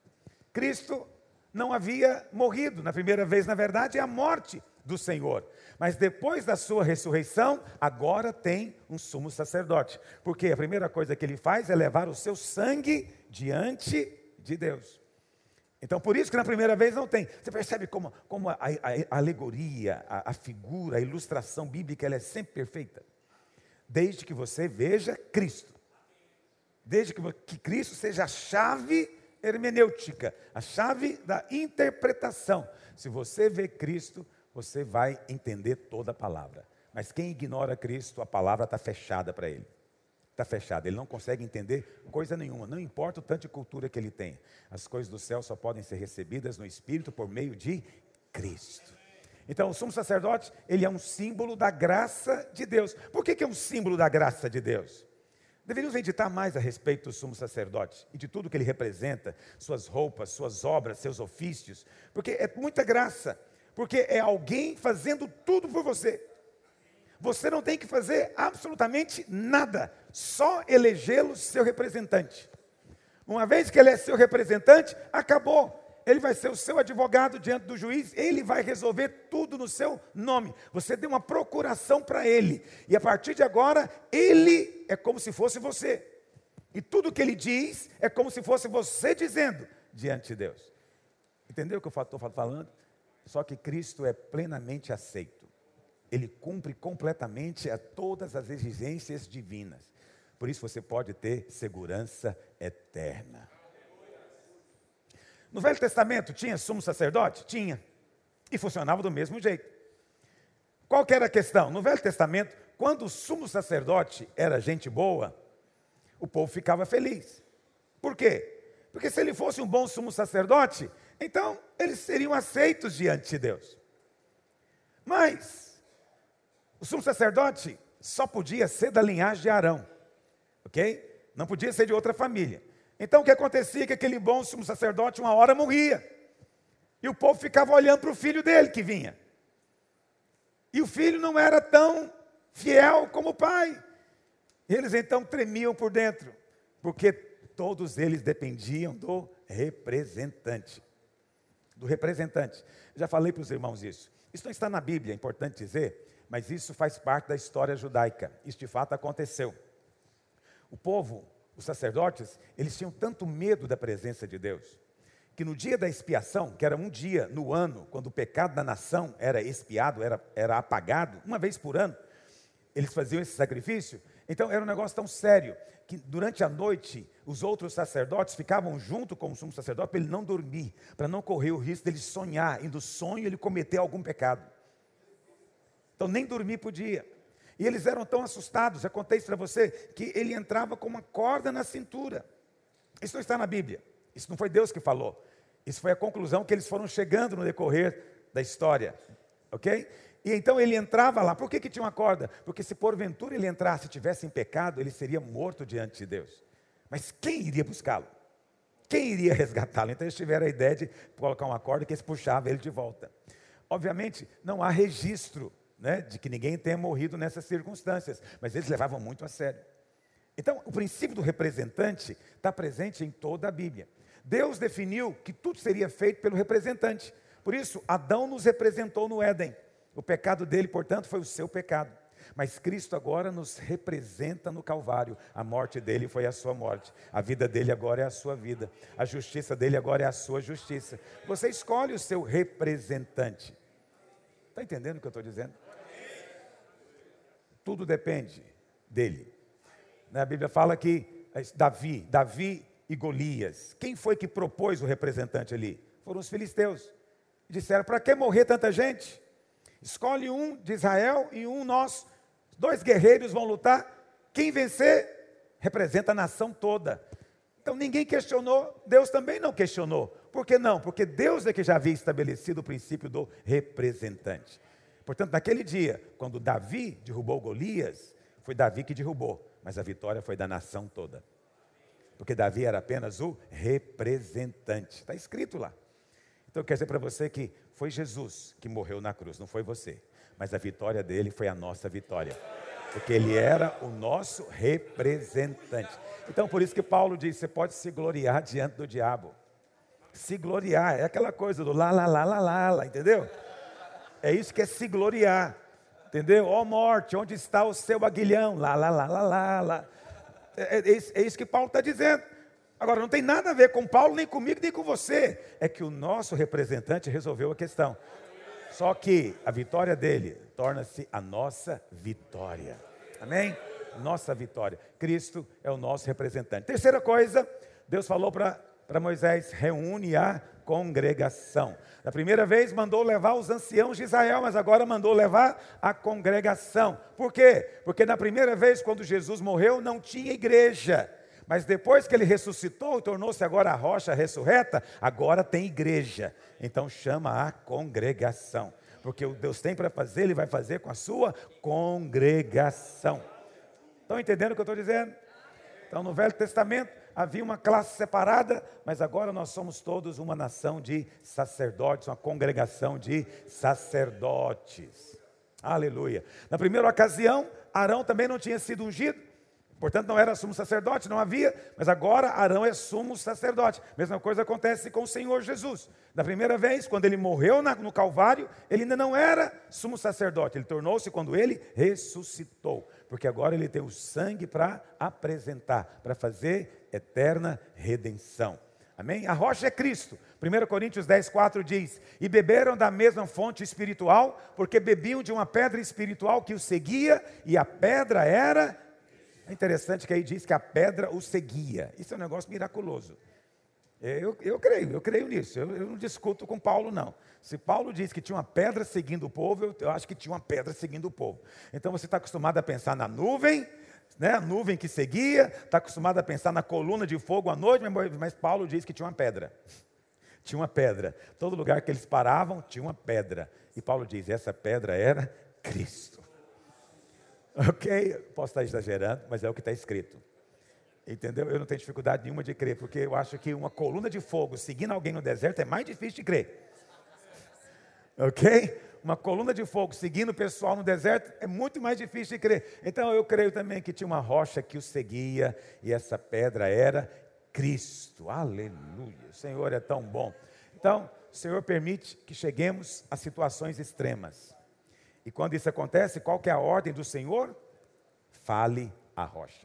S1: Cristo não havia morrido. Na primeira vez, na verdade, é a morte do Senhor. Mas depois da sua ressurreição, agora tem um sumo sacerdote. Porque a primeira coisa que ele faz é levar o seu sangue diante de Deus. Então, por isso que na primeira vez não tem. Você percebe como a alegoria, a figura, a ilustração bíblica, ela é sempre perfeita. Desde que você veja Cristo. Desde que Cristo seja a chave hermenêutica, a chave da interpretação. Se você vê Cristo, você vai entender toda a palavra. Mas quem ignora Cristo, a palavra está fechada para ele. Está fechado, ele não consegue entender coisa nenhuma, não importa o tanto de cultura que ele tem. As coisas do céu só podem ser recebidas no Espírito por meio de Cristo. Então o sumo sacerdote, ele é um símbolo da graça de Deus. Por que é um símbolo da graça de Deus? Deveríamos meditar mais a respeito do sumo sacerdote e de tudo que ele representa, suas roupas, suas obras, seus ofícios, porque é muita graça, porque é alguém fazendo tudo por você. Você não tem que fazer absolutamente nada, só elegê-lo seu representante. Uma vez que ele é seu representante, acabou. Ele vai ser o seu advogado diante do juiz, ele vai resolver tudo no seu nome. Você deu uma procuração para ele, e a partir de agora, ele é como se fosse você. E tudo que ele diz é como se fosse você dizendo diante de Deus. Entendeu o que eu estou falando? Só que Cristo é plenamente aceito. Ele cumpre completamente a todas as exigências divinas. Por isso você pode ter segurança eterna. No Velho Testamento tinha sumo sacerdote? Tinha. E funcionava do mesmo jeito. Qual que era a questão? No Velho Testamento, quando o sumo sacerdote era gente boa, o povo ficava feliz. Por quê? Porque se ele fosse um bom sumo sacerdote, então eles seriam aceitos diante de Deus. Mas o sumo sacerdote só podia ser da linhagem de Arão, ok? Não podia ser de outra família. Então o que acontecia é que aquele bom sumo sacerdote uma hora morria. E o povo ficava olhando para o filho dele que vinha. E o filho não era tão fiel como o pai. E eles então tremiam por dentro, porque todos eles dependiam do representante. Do representante. Já falei para os irmãos isso. Isso não está na Bíblia, é importante dizer, mas isso faz parte da história judaica. Isso de fato aconteceu. O povo, os sacerdotes, eles tinham tanto medo da presença de Deus, que no dia da expiação, que era um dia no ano, quando o pecado da nação era expiado, era apagado, uma vez por ano, eles faziam esse sacrifício. Então era um negócio tão sério, que durante a noite, os outros sacerdotes ficavam junto com o sumo sacerdote para ele não dormir, para não correr o risco dele sonhar, e do sonho ele cometer algum pecado. Então nem dormir podia. E eles eram tão assustados, já contei isso para você, que ele entrava com uma corda na cintura. Isso não está na Bíblia. Isso não foi Deus que falou. Isso foi a conclusão que eles foram chegando no decorrer da história. Ok? E então ele entrava lá. Por que tinha uma corda? Porque se porventura ele entrasse e tivesse em pecado, ele seria morto diante de Deus. Mas quem iria buscá-lo? Quem iria resgatá-lo? Então eles tiveram a ideia de colocar uma corda que eles puxavam ele de volta. Obviamente, não há registro, né, de que ninguém tenha morrido nessas circunstâncias, mas eles levavam muito a sério. Então, o princípio do representante está presente em toda a Bíblia. Deus definiu que tudo seria feito pelo representante. Por isso, Adão nos representou no Éden. O pecado dele, portanto, foi o seu pecado. Mas Cristo agora nos representa no Calvário. A morte dele foi a sua morte. A vida dele agora é a sua vida. A justiça dele agora é a sua justiça. Você escolhe o seu representante. Está entendendo o que eu estou dizendo? Tudo depende dele. A Bíblia fala que Davi e Golias. Quem foi que propôs o representante ali? Foram os filisteus. Disseram, para que morrer tanta gente? Escolhe um de Israel e um nosso. 2 guerreiros vão lutar. Quem vencer, representa a nação toda. Então ninguém questionou, Deus também não questionou. Por que não? Porque Deus é que já havia estabelecido o princípio do representante. Portanto, naquele dia, quando Davi derrubou Golias, foi Davi que derrubou, mas a vitória foi da nação toda. Porque Davi era apenas o representante. Está escrito lá. Então eu quero dizer para você que foi Jesus que morreu na cruz, não foi você. Mas a vitória dele foi a nossa vitória. Porque ele era o nosso representante. Então por isso que Paulo diz, você pode se gloriar diante do diabo. Se gloriar, é aquela coisa do lá, entendeu? É isso que é se gloriar. Entendeu? Ó morte, onde está o seu aguilhão? Lá. É isso que Paulo está dizendo. Agora, não tem nada a ver com Paulo, nem comigo, nem com você. É que o nosso representante resolveu a questão. Só que a vitória dele torna-se a nossa vitória. Amém? Nossa vitória. Cristo é o nosso representante. Terceira coisa, Deus falou para Moisés, reúne a congregação. Da primeira vez mandou levar os anciãos de Israel, mas agora mandou levar a congregação. Por quê? Porque na primeira vez, quando Jesus morreu, não tinha igreja. Mas depois que ele ressuscitou e tornou-se agora a rocha ressurreta, agora tem igreja. Então chama a congregação. Porque o Deus tem para fazer, ele vai fazer com a sua congregação. Estão entendendo o que eu estou dizendo? Então no Velho Testamento havia uma classe separada, mas agora nós somos todos uma nação de sacerdotes, uma congregação de sacerdotes. Aleluia. Na primeira ocasião, Arão também não tinha sido ungido, portanto não era sumo sacerdote, não havia, mas agora Arão é sumo sacerdote. Mesma coisa acontece com o Senhor Jesus. Da primeira vez, quando ele morreu no Calvário, ele ainda não era sumo sacerdote, ele tornou-se quando ele ressuscitou. Porque agora ele tem o sangue para apresentar, para fazer eterna redenção. Amém? A rocha é Cristo. 1 Coríntios 10:4 diz, e beberam da mesma fonte espiritual, porque bebiam de uma pedra espiritual que os seguia, e a pedra era É interessante que aí diz que a pedra o seguia. Isso é um negócio miraculoso. Eu creio nisso. Eu não discuto com Paulo, não. Se Paulo diz que tinha uma pedra seguindo o povo, eu acho que tinha uma pedra seguindo o povo. Então você está acostumado a pensar na nuvem, né? A nuvem que seguia, está acostumado a pensar na coluna de fogo à noite, mas Paulo diz que tinha uma pedra. Tinha uma pedra. Todo lugar que eles paravam, tinha uma pedra. E Paulo diz, essa pedra era Cristo. Ok? Posso estar exagerando, mas é o que está escrito. Entendeu? Eu não tenho dificuldade nenhuma de crer, porque eu acho que uma coluna de fogo seguindo alguém no deserto é mais difícil de crer. Ok? Uma coluna de fogo seguindo o pessoal no deserto é muito mais difícil de crer. Então eu creio também que tinha uma rocha que o seguia, e essa pedra era Cristo. Aleluia. O Senhor é tão bom. Então, o Senhor permite que cheguemos a situações extremas. E quando isso acontece, qual que é a ordem do Senhor? Fale a rocha.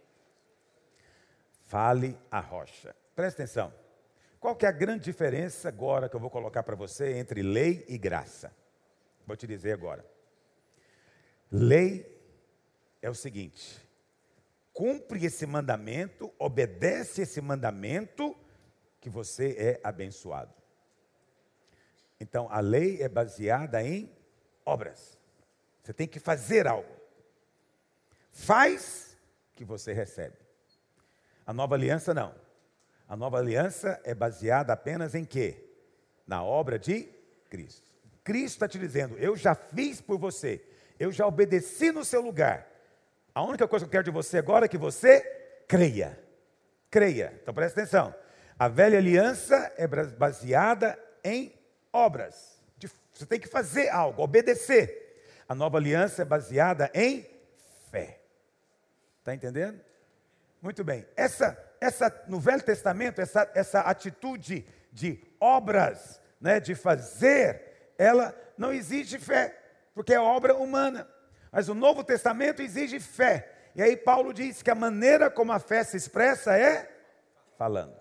S1: Fale a rocha. Presta atenção. Qual que é a grande diferença agora que eu vou colocar para você entre lei e graça? Vou te dizer agora. Lei é o seguinte: cumpre esse mandamento, obedece esse mandamento, que você é abençoado. Então, a lei é baseada em obras. Você tem que fazer algo. Faz que você recebe. A nova aliança não. A nova aliança é baseada apenas em quê? Na obra de Cristo. Cristo está te dizendo, eu já fiz por você. Eu já obedeci no seu lugar. A única coisa que eu quero de você agora é que você creia. Creia. Então presta atenção. A velha aliança é baseada em obras. Você tem que fazer algo, obedecer. A nova aliança é baseada em fé. Está entendendo? Muito bem. No Velho Testamento, essa atitude de obras, né, de fazer, ela não exige fé, porque é obra humana. Mas o Novo Testamento exige fé. E aí Paulo diz que a maneira como a fé se expressa é falando.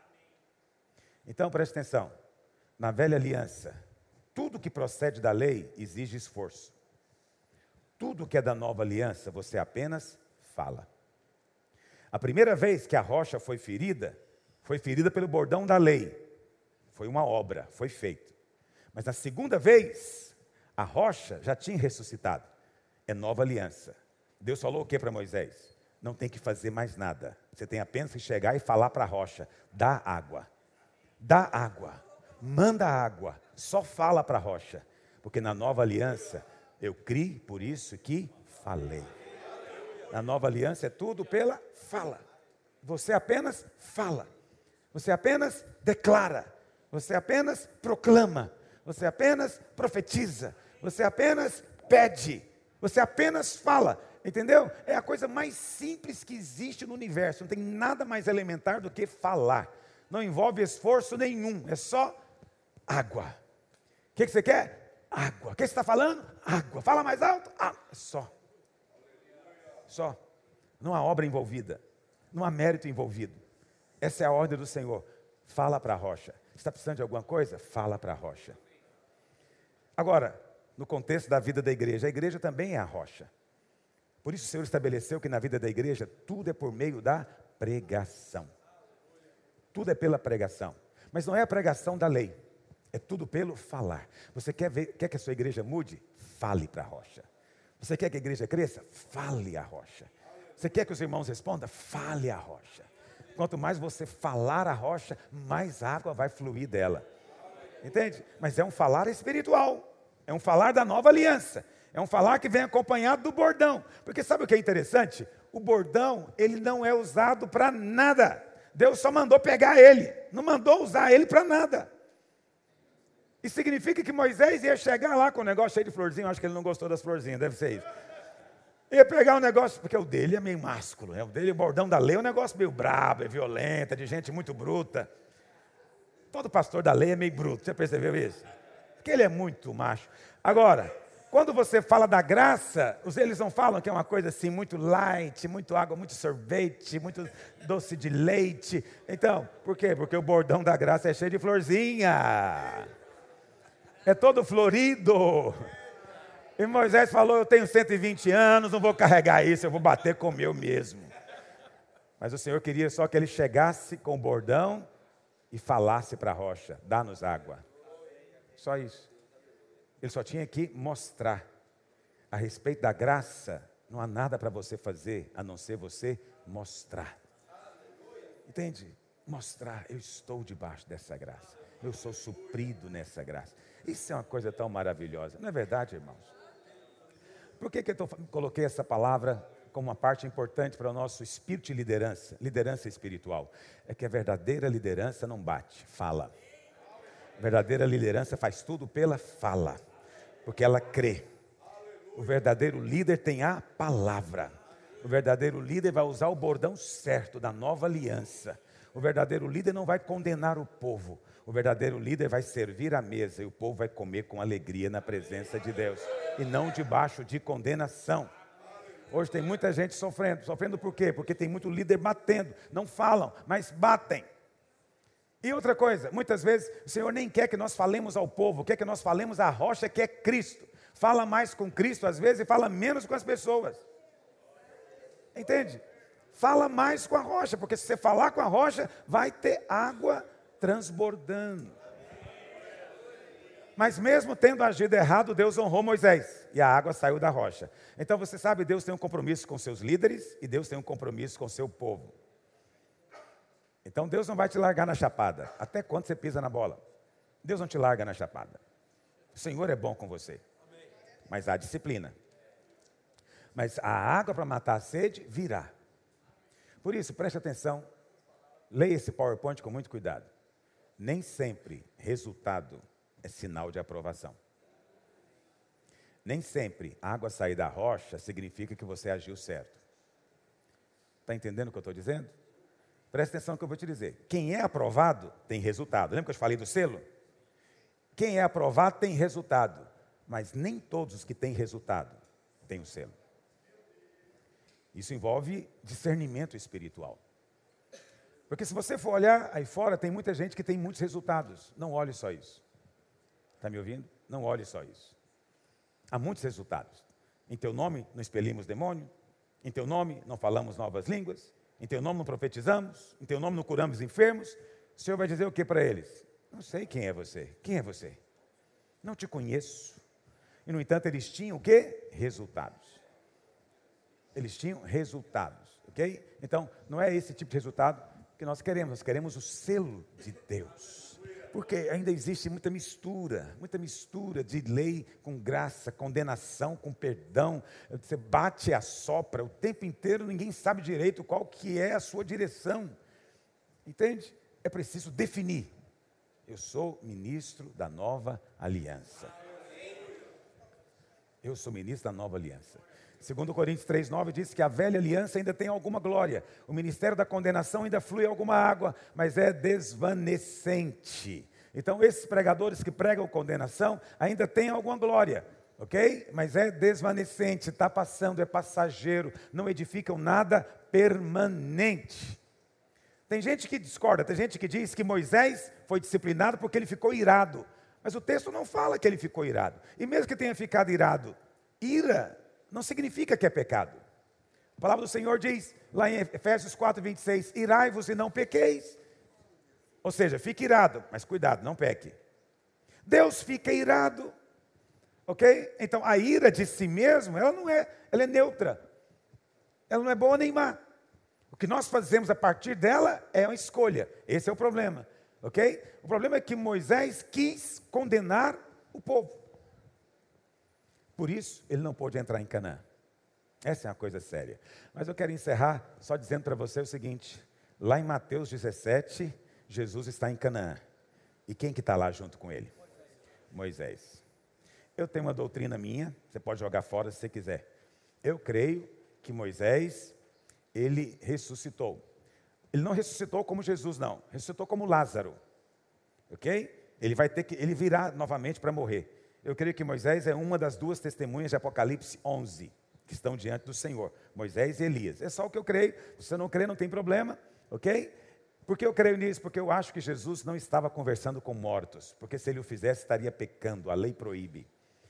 S1: Então preste atenção. Na velha aliança, tudo que procede da lei exige esforço. Tudo que é da nova aliança, você apenas fala. A primeira vez que a rocha foi ferida pelo bordão da lei. Foi uma obra, foi feito. Mas na segunda vez, a rocha já tinha ressuscitado. É nova aliança. Deus falou o que para Moisés? Não tem que fazer mais nada. Você tem apenas que chegar e falar para a rocha: dá água. Dá água. Manda água. Só fala para a rocha. Porque na nova aliança, eu criei, por isso que falei. Na nova aliança é tudo pela fala. Você apenas fala. Você apenas declara. Você apenas proclama. Você apenas profetiza. Você apenas pede. Você apenas fala. Entendeu? É a coisa mais simples que existe no universo. Não tem nada mais elementar do que falar. Não envolve esforço nenhum. É só água. O que você quer? Água. O que você está falando? Água. Fala mais alto? Só. Só. Não há obra envolvida. Não há mérito envolvido. Essa é a ordem do Senhor. Fala para a rocha. Você está precisando de alguma coisa? Fala para a rocha. Agora, no contexto da vida da igreja, a igreja também é a rocha. Por isso o Senhor estabeleceu que na vida da igreja, tudo é por meio da pregação. Tudo é pela pregação. Mas não é a pregação da lei. É tudo pelo falar. Você quer que a sua igreja mude? Fale para a rocha. Você quer que a igreja cresça? Fale a rocha. Você quer que os irmãos respondam? Fale a rocha. Quanto mais você falar a rocha, mais água vai fluir dela. Entende? Mas é um falar espiritual. É um falar da nova aliança. É um falar que vem acompanhado do bordão. Porque sabe o que é interessante? O bordão, ele não é usado para nada. Deus só mandou pegar ele. Não mandou usar ele para nada. Isso significa que Moisés ia chegar lá com um negócio cheio de florzinha. Acho que ele não gostou das florzinhas, deve ser isso. Ia pegar um negócio, porque o dele é meio másculo, né? O dele, o bordão da lei, é um negócio meio brabo, é violento, é de gente muito bruta. Todo pastor da lei é meio bruto, você percebeu isso? Porque ele é muito macho. Agora, quando você fala da graça, eles não falam que é uma coisa assim, muito light, muito água, muito sorvete, muito doce de leite. Então, por quê? Porque o bordão da graça é cheio de florzinha. É todo florido. E Moisés falou, eu tenho 120 anos, não vou carregar isso, eu vou bater com o meu mesmo. Mas o Senhor queria só que ele chegasse com o bordão e falasse para a rocha, dá-nos água. Só isso. Ele só tinha que mostrar. A respeito da graça, não há nada para você fazer, a não ser você mostrar. Entende? Mostrar, eu estou debaixo dessa graça. Eu sou suprido nessa graça. Isso é uma coisa tão maravilhosa. Não é verdade, irmãos? Por que eu coloquei essa palavra como uma parte importante para o nosso espírito de liderança? Liderança espiritual. É que a verdadeira liderança não bate, fala. A verdadeira liderança faz tudo pela fala. Porque ela crê. O verdadeiro líder tem a palavra. O verdadeiro líder vai usar o bordão certo da nova aliança. O verdadeiro líder não vai condenar o povo. O verdadeiro líder vai servir a mesa e o povo vai comer com alegria na presença de Deus. E não debaixo de condenação. Hoje tem muita gente sofrendo. Sofrendo por quê? Porque tem muito líder batendo. Não falam, mas batem. E outra coisa, muitas vezes o Senhor nem quer que nós falemos ao povo. Quer que nós falemos à rocha que é Cristo. Fala mais com Cristo às vezes e fala menos com as pessoas. Entende? Fala mais com a rocha, porque se você falar com a rocha, vai ter água transbordando. Mas mesmo tendo agido errado, Deus honrou Moisés e a água saiu da rocha. Então você sabe, Deus tem um compromisso com seus líderes e Deus tem um compromisso com seu povo. Então Deus não vai te largar na chapada, até quando você pisa na bola. Deus não te larga na chapada. O Senhor é bom com você. Mas há disciplina. Mas a água para matar a sede virá. Por isso, preste atenção. Leia esse PowerPoint com muito cuidado. Nem sempre resultado é sinal de aprovação. Nem sempre água sair da rocha significa que você agiu certo. Está entendendo o que eu estou dizendo? Preste atenção no que eu vou te dizer. Quem é aprovado tem resultado. Lembra que eu te falei do selo? Quem é aprovado tem resultado. Mas nem todos os que têm resultado têm o selo. Isso envolve discernimento espiritual. Porque se você for olhar aí fora, tem muita gente que tem muitos resultados. Não olhe só isso. Está me ouvindo? Não olhe só isso. Há muitos resultados. Em teu nome não expelimos demônio. Em teu nome não falamos novas línguas. Em teu nome não profetizamos. Em teu nome não curamos enfermos. O Senhor vai dizer o que para eles? Não sei quem é você. Quem é você? Não te conheço. E, no entanto, eles tinham o quê? Resultados. Eles tinham resultados, ok? Então, não é esse tipo de resultado que nós queremos o selo de Deus. Porque ainda existe muita mistura de lei com graça, condenação com perdão. Você bate e assopra o tempo inteiro, ninguém sabe direito qual que é a sua direção. Entende? É preciso definir. Eu sou ministro da nova aliança. Eu sou ministro da nova aliança. 2 Coríntios 3,9 diz que a velha aliança ainda tem alguma glória. O ministério da condenação ainda flui alguma água, mas é desvanecente. Então, esses pregadores que pregam condenação ainda têm alguma glória, ok? Mas é desvanecente, está passando, é passageiro, não edificam nada permanente. Tem gente que discorda, tem gente que diz que Moisés foi disciplinado porque ele ficou irado. Mas o texto não fala que ele ficou irado. E mesmo que tenha ficado irado, ira não significa que é pecado. A palavra do Senhor diz, lá em Efésios 4:26, irai-vos e não pequeis. Ou seja, fique irado, mas cuidado, não peque. Deus fica irado, ok? Então a ira de si mesmo, ela é neutra. Ela não é boa nem má. O que nós fazemos a partir dela é uma escolha. Esse é o problema. Ok? O problema é que Moisés quis condenar o povo. Por isso, ele não pôde entrar em Canaã. Essa é uma coisa séria. Mas eu quero encerrar só dizendo para você o seguinte. Lá em Mateus 17, Jesus está em Canaã. E quem que está lá junto com ele? Moisés. Eu tenho uma doutrina minha, você pode jogar fora se você quiser. Eu creio que Moisés, ele ressuscitou. Ele não ressuscitou como Jesus, não. Ressuscitou como Lázaro. Ok? Ele virá novamente para morrer. Eu creio que Moisés é uma das duas testemunhas de Apocalipse 11, que estão diante do Senhor. Moisés e Elias. É só o que eu creio. Se você não crê, não tem problema. Ok? Por que eu creio nisso? Porque eu acho que Jesus não estava conversando com mortos. Porque se ele o fizesse, estaria pecando. A lei proíbe.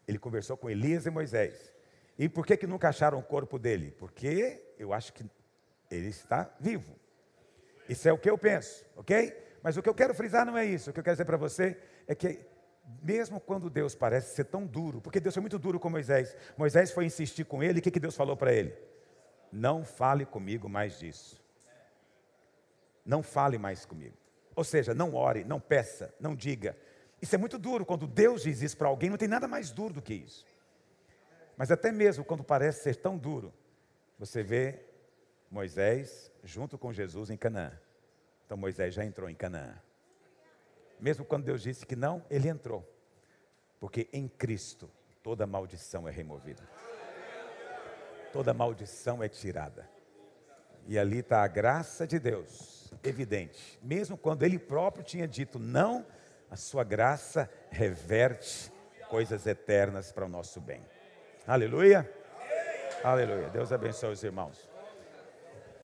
S1: Ele conversou com Elias e Moisés. E por que nunca acharam o corpo dele? Porque eu acho que ele está vivo. Isso é o que eu penso, ok? Mas o que eu quero frisar não é isso. O que eu quero dizer para você é que mesmo quando Deus parece ser tão duro, porque Deus foi muito duro com Moisés. Moisés foi insistir com ele, e o que Deus falou para ele? Não fale comigo mais disso. Não fale mais comigo. Ou seja, não ore, não peça, não diga. Isso é muito duro, quando Deus diz isso para alguém, não tem nada mais duro do que isso. Mas até mesmo quando parece ser tão duro, você vê Moisés junto com Jesus em Canaã. Então Moisés já entrou em Canaã. Mesmo quando Deus disse que não, ele entrou. Porque em Cristo toda maldição é removida. Toda maldição é tirada. E ali está a graça de Deus, evidente. Mesmo quando Ele próprio tinha dito não, a sua graça reverte coisas eternas para o nosso bem. Aleluia. Aleluia. Deus abençoe os irmãos.